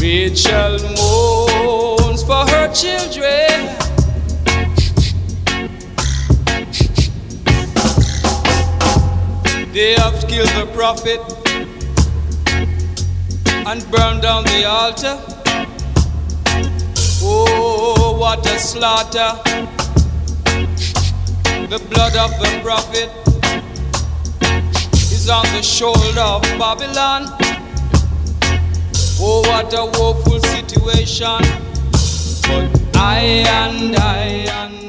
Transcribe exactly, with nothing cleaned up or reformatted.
Rachel mourns for her children. They have killed the prophet and burned down the altar. Oh, what a slaughter. The blood of the prophet is on the shoulder of Babylon. Oh, what a woeful situation. But I and I and